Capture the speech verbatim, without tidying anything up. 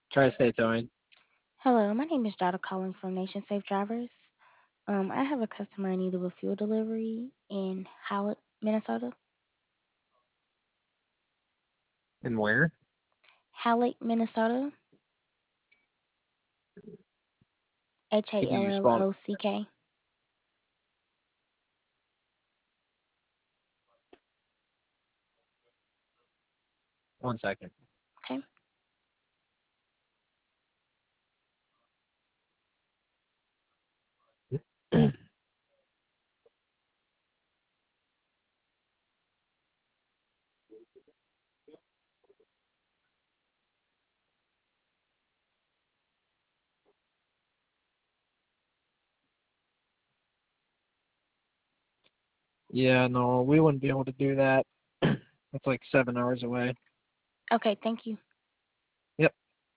Tri-State Towing. Hello, my name is Jada calling from Nation Safe Drivers. Um, I have a customer in need of a fuel delivery in Howard, Minnesota. And where? Hallett, Minnesota. H A Could L you L spell? O C K. One second. Okay. Yeah, no, we wouldn't be able to do that. It's like seven hours away. Okay, thank you.